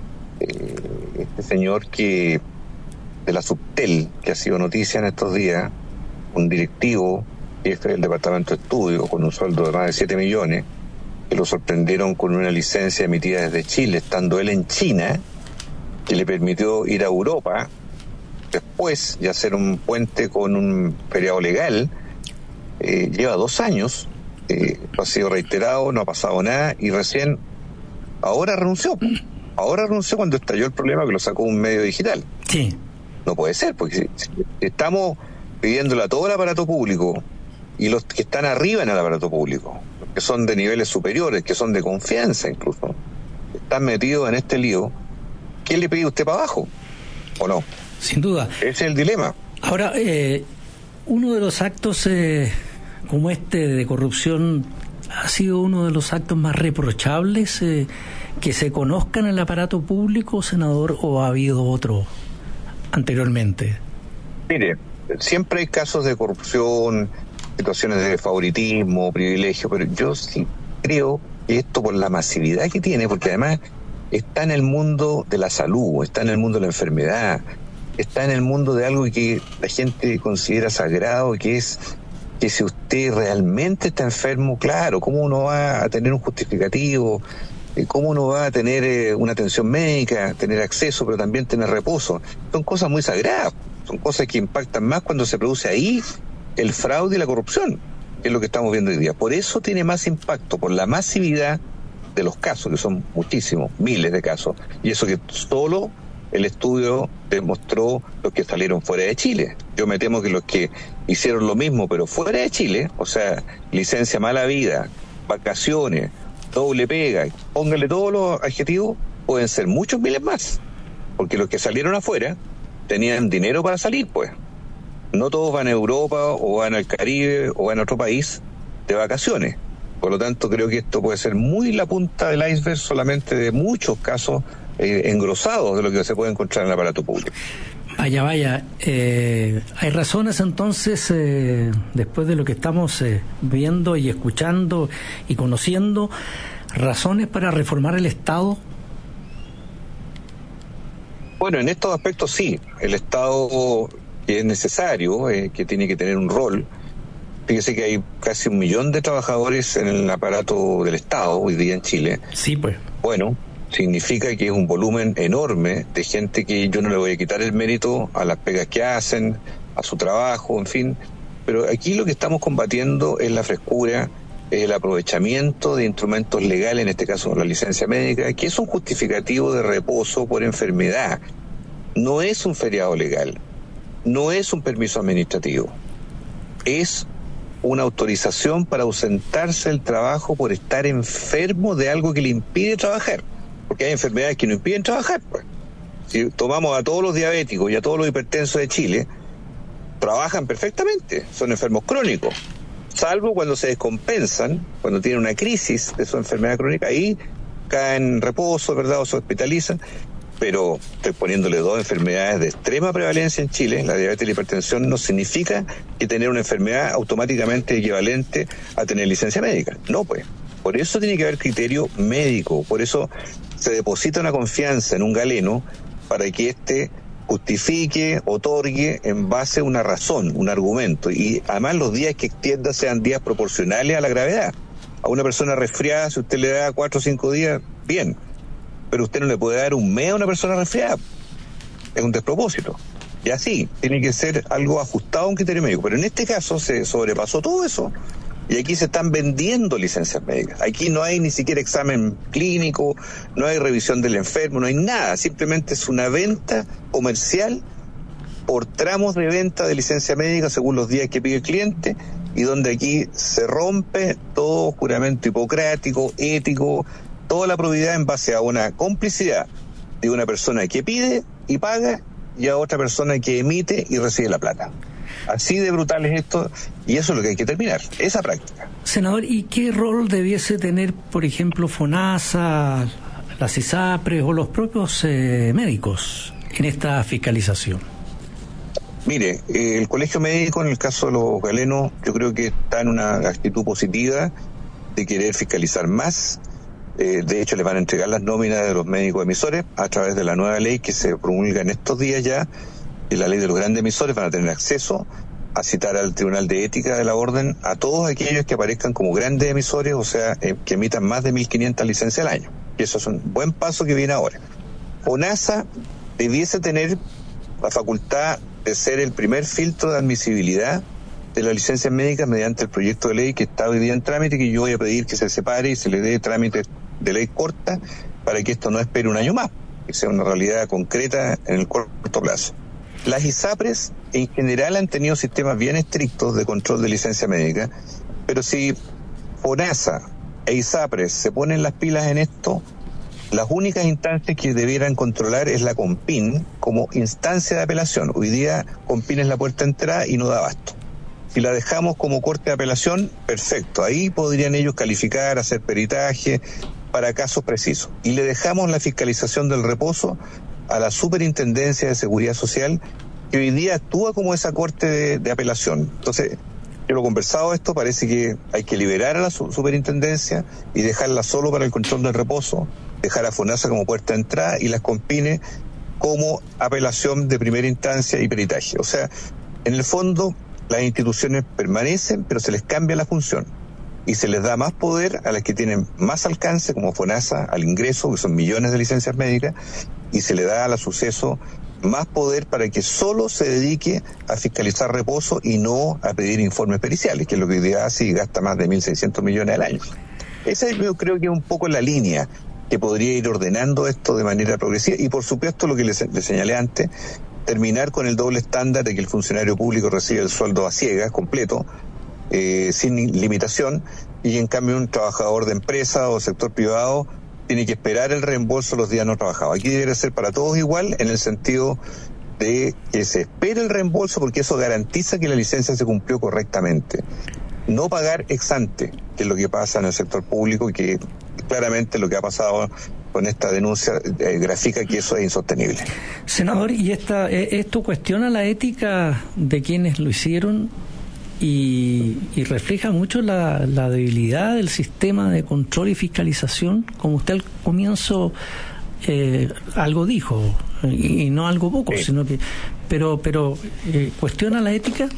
Este señor de la Subtel, que ha sido noticia en estos días, un directivo, jefe del Departamento de Estudio, con un sueldo de más de 7 millones, que lo sorprendieron con una licencia emitida desde Chile, estando él en China, que le permitió ir a Europa, después y hacer un puente con un feriado legal. Lleva 2 años, ha sido reiterado, no ha pasado nada, y recién ahora renunció cuando estalló el problema, que lo sacó un medio digital. Sí. No puede ser, porque si estamos pidiéndole a todo el aparato público, y los que están arriba en el aparato público, los que son de niveles superiores, que son de confianza incluso, están metidos en este lío, ¿quién le pide usted para abajo? ¿O no? Sin duda. Ese es el dilema. Ahora, uno de los actos como este de corrupción ha sido uno de los actos más reprochables que se conozcan en el aparato público, senador, ¿o ha habido otro anteriormente? Mire, siempre hay casos de corrupción, situaciones de favoritismo, privilegio, pero yo sí creo que esto, por la masividad que tiene, porque además está en el mundo de la salud, está en el mundo de la enfermedad, está en el mundo de algo que la gente considera sagrado, que es que si usted realmente está enfermo, claro, ¿cómo uno va a tener un justificativo? ¿Cómo uno va a tener una atención médica, tener acceso, pero también tener reposo? Son cosas muy sagradas, son cosas que impactan más cuando se produce ahí el fraude y la corrupción, que es lo que estamos viendo hoy día. Por eso tiene más impacto, por la masividad de los casos, que son muchísimos, miles de casos, y eso que solo el estudio demostró los que salieron fuera de Chile. Yo me temo que los que hicieron lo mismo, pero fuera de Chile, o sea, licencia mala vida, vacaciones, doble pega, póngale todos los adjetivos, pueden ser muchos miles más, porque los que salieron afuera tenían dinero para salir, pues. No todos van a Europa o van al Caribe o van a otro país de vacaciones. Por lo tanto, creo que esto puede ser muy la punta del iceberg solamente de muchos casos engrosados de lo que se puede encontrar en el aparato público. Vaya, hay razones entonces, después de lo que estamos viendo y escuchando y conociendo, razones para reformar el Estado. Bueno, en estos aspectos sí, el Estado que es necesario, que tiene que tener un rol. Fíjese que hay casi 1 millón de trabajadores en el aparato del Estado hoy día en Chile. Sí, pues. Bueno, significa que es un volumen enorme de gente que yo no le voy a quitar el mérito a las pegas que hacen, a su trabajo, en fin. Pero aquí lo que estamos combatiendo es la frescura, el aprovechamiento de instrumentos legales, en este caso la licencia médica, que es un justificativo de reposo por enfermedad. No es un feriado legal, no es un permiso administrativo, es una autorización para ausentarse del trabajo por estar enfermo de algo que le impide trabajar, porque hay enfermedades que no impiden trabajar, pues. Si tomamos a todos los diabéticos y a todos los hipertensos de Chile, trabajan perfectamente, son enfermos crónicos, salvo cuando se descompensan, cuando tienen una crisis de su enfermedad crónica, ahí caen en reposo, ¿verdad?, o se hospitalizan. Pero estoy poniéndole 2 enfermedades de extrema prevalencia en Chile. La diabetes y la hipertensión no significa que tener una enfermedad automáticamente equivalente a tener licencia médica. No, pues. Por eso tiene que haber criterio médico. Por eso se deposita una confianza en un galeno para que éste justifique, otorgue en base a una razón, un argumento. Y además los días que extienda sean días proporcionales a la gravedad. A una persona resfriada, si usted le da 4 o 5 días, bien. Pero usted no le puede dar 1 mes a una persona resfriada. Es un despropósito. Y así, tiene que ser algo ajustado a un criterio médico. Pero en este caso se sobrepasó todo eso. Y aquí se están vendiendo licencias médicas. Aquí no hay ni siquiera examen clínico, no hay revisión del enfermo, no hay nada. Simplemente es una venta comercial por tramos de venta de licencia médica según los días que pide el cliente, y donde aquí se rompe todo juramento hipocrático, ético, toda la probidad en base a una complicidad de una persona que pide y paga y a otra persona que emite y recibe la plata. Así de brutal es esto, y eso es lo que hay que terminar, esa práctica. Senador, ¿y qué rol debiese tener, por ejemplo, FONASA, las ISAPRES o los propios médicos en esta fiscalización? Mire, el colegio médico, en el caso de los galenos, yo creo que está en una actitud positiva de querer fiscalizar más. De hecho, les van a entregar las nóminas de los médicos emisores a través de la nueva ley que se promulga en estos días ya, y la ley de los grandes emisores. Van a tener acceso a citar al Tribunal de Ética de la Orden a todos aquellos que aparezcan como grandes emisores, o sea, que emitan más de 1.500 licencias al año. Y eso es un buen paso que viene ahora. FONASA debiese tener la facultad de ser el primer filtro de admisibilidad de las licencias médicas mediante el proyecto de ley que está hoy día en trámite, que yo voy a pedir que se separe y se le dé trámite de ley corta para que esto no espere un año más, que sea una realidad concreta en el corto plazo. Las ISAPRES en general han tenido sistemas bien estrictos de control de licencia médica, pero si FONASA e ISAPRES se ponen las pilas en esto, las únicas instancias que debieran controlar es la CONPIN como instancia de apelación. Hoy día CONPIN es la puerta de entrada y no da abasto. Si la dejamos como corte de apelación, perfecto. Ahí podrían ellos calificar, hacer peritaje para casos precisos. Y le dejamos la fiscalización del reposo a la Superintendencia de Seguridad Social, que hoy día actúa como esa corte de apelación. Entonces, yo lo he conversado esto, parece que hay que liberar a la Superintendencia y dejarla solo para el control del reposo, dejar a FONASA como puerta de entrada y las CONPINES como apelación de primera instancia y peritaje. O sea, en el fondo, las instituciones permanecen, pero se les cambia la función. y se les da más poder a las que tienen más alcance, como FONASA, al ingreso, que son millones de licencias médicas, y se le da a la Suceso más poder para que solo se dedique a fiscalizar reposo y no a pedir informes periciales, que es lo que hoy día hace y gasta más de 1.600 millones al año. Esa yo creo que es un poco la línea que podría ir ordenando esto de manera progresiva, y por supuesto lo que le señalé antes, terminar con el doble estándar de que el funcionario público recibe el sueldo a ciegas, completo, sin limitación, y en cambio un trabajador de empresa o sector privado tiene que esperar el reembolso los días no trabajados. Aquí debería ser para todos igual, en el sentido de que se espere el reembolso, porque eso garantiza que la licencia se cumplió correctamente. No pagar ex ante, que es lo que pasa en el sector público, y que claramente lo que ha pasado con esta denuncia grafica que eso es insostenible. Senador, ¿y esto cuestiona la ética de quienes lo hicieron y refleja mucho la debilidad del sistema de control y fiscalización? Como usted al comienzo algo dijo, y no algo poco, sí, sino que pero ¿cuestiona la ética?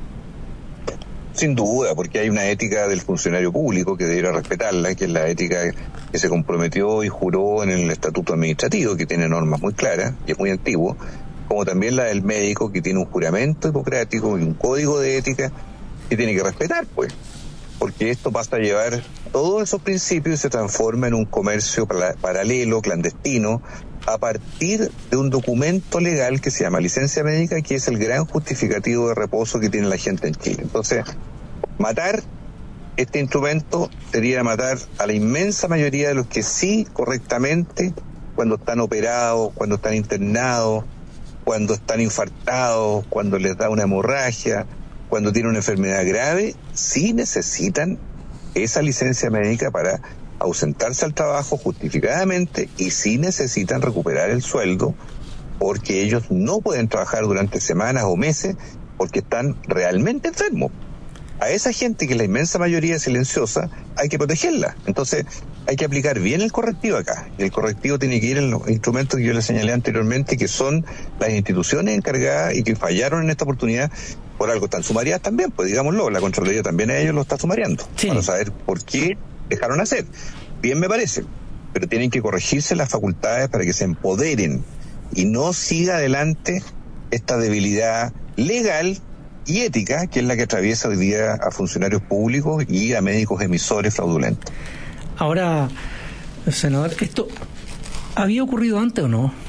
Sin duda, porque hay una ética del funcionario público que debería respetarla, que es la ética que se comprometió y juró en el Estatuto Administrativo, que tiene normas muy claras y es muy antiguo, como también la del médico, que tiene un juramento hipocrático y un código de ética que tiene que respetar, pues, porque esto pasa a llevar todos esos principios y se transforma en un comercio paralelo, clandestino, a partir de un documento legal que se llama licencia médica, que es el gran justificativo de reposo que tiene la gente en Chile. Entonces, matar este instrumento sería matar a la inmensa mayoría de los que sí, correctamente, cuando están operados, cuando están internados, cuando están infartados, cuando les da una hemorragia, cuando tienen una enfermedad grave, sí necesitan esa licencia médica para ausentarse al trabajo justificadamente, y sí necesitan recuperar el sueldo, porque ellos no pueden trabajar durante semanas o meses porque están realmente enfermos. A esa gente, que es la inmensa mayoría silenciosa, hay que protegerla. Entonces hay que aplicar bien el correctivo acá, y el correctivo tiene que ir en los instrumentos que yo les señalé anteriormente, que son las instituciones encargadas y que fallaron en esta oportunidad. Por algo están sumariadas también, pues digámoslo, la Contraloría también a ellos lo está sumariando, sí, para saber por qué dejaron hacer. Bien me parece, pero tienen que corregirse las facultades para que se empoderen y no siga adelante esta debilidad legal y ética, que es la que atraviesa hoy día a funcionarios públicos y a médicos emisores fraudulentos. Ahora, senador, ¿esto había ocurrido antes o no?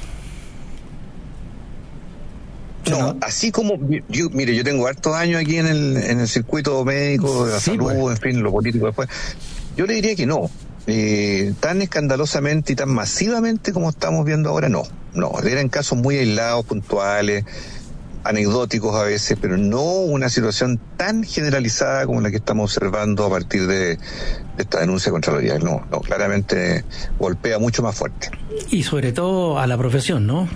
No, así como yo tengo hartos años aquí en el circuito médico, de la salud, pues, en fin, lo político después. Yo le diría que no. Tan escandalosamente y tan masivamente como estamos viendo ahora, no. Eran casos muy aislados, puntuales, anecdóticos a veces, pero no una situación tan generalizada como la que estamos observando a partir de esta denuncia contra la Contraloría. No, claramente golpea mucho más fuerte. Y sobre todo a la profesión, ¿no?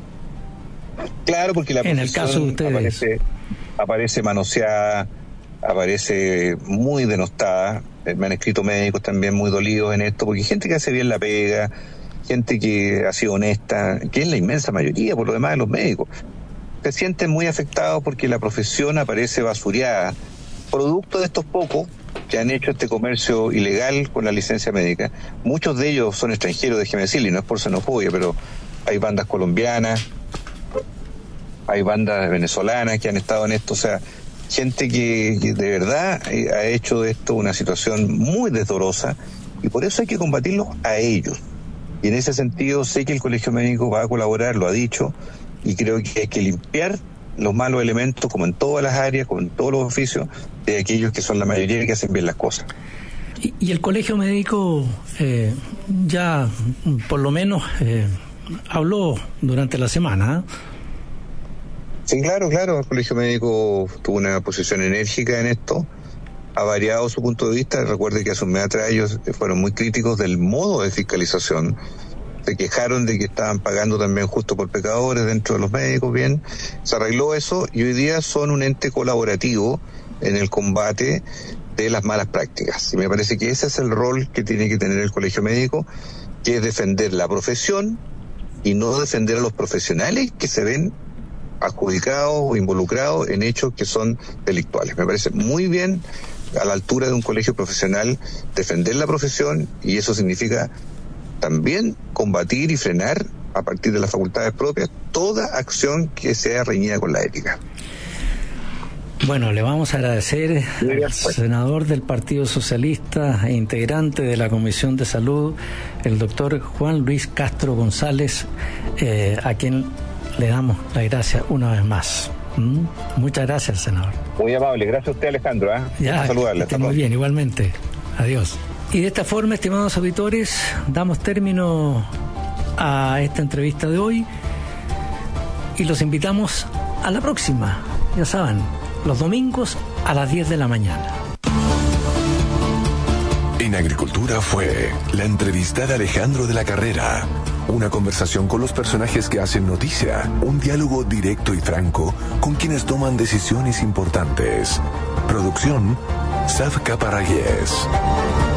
Claro, porque la profesión, en el caso de ustedes, aparece manoseada, aparece muy denostada. Me han escrito médicos también muy dolidos en esto, porque hay gente que hace bien la pega, gente que ha sido honesta, que es la inmensa mayoría, por lo demás, de los médicos. Se sienten muy afectados porque la profesión aparece basureada, producto de estos pocos que han hecho este comercio ilegal con la licencia médica. Muchos de ellos son extranjeros, déjeme decirle, y no es por xenofobia, pero hay bandas colombianas, hay bandas venezolanas que han estado en esto, o sea, gente que de verdad ha hecho de esto una situación muy desdorosa, y por eso hay que combatirlos a ellos. Y en ese sentido sé que el Colegio Médico va a colaborar, lo ha dicho, y creo que hay que limpiar los malos elementos, como en todas las áreas, como en todos los oficios, de aquellos que son la mayoría que hacen bien las cosas. Y el Colegio Médico ya por lo menos habló durante la semana, ¿eh? Sí, claro, el Colegio Médico tuvo una posición enérgica en esto, ha variado su punto de vista. Recuerde que hace un mes atrás ellos fueron muy críticos del modo de fiscalización, se quejaron de que estaban pagando también justo por pecadores dentro de los médicos. Bien, se arregló eso y hoy día son un ente colaborativo en el combate de las malas prácticas, y me parece que ese es el rol que tiene que tener el Colegio Médico, que es defender la profesión y no defender a los profesionales que se ven adjudicados o involucrados en hechos que son delictuales. Me parece muy bien a la altura de un colegio profesional, defender la profesión, y eso significa también combatir y frenar a partir de las facultades propias toda acción que sea reñida con la ética. Bueno, le vamos a agradecer al senador del Partido Socialista e integrante de la Comisión de Salud, el doctor Juan Luis Castro González, a quien le damos las gracias una vez más. Muchas gracias, senador. Muy amable, gracias a usted, Alejandro. Ya, saludarle. Muy bien, igualmente. Adiós. Y de esta forma, estimados auditores, damos término a esta entrevista de hoy y los invitamos a la próxima. Ya saben, los domingos a las 10 de la mañana. En Agricultura fue la entrevista de Alejandro de la Carrera. Una conversación con los personajes que hacen noticia. Un diálogo directo y franco con quienes toman decisiones importantes. Producción, Safka Parragués.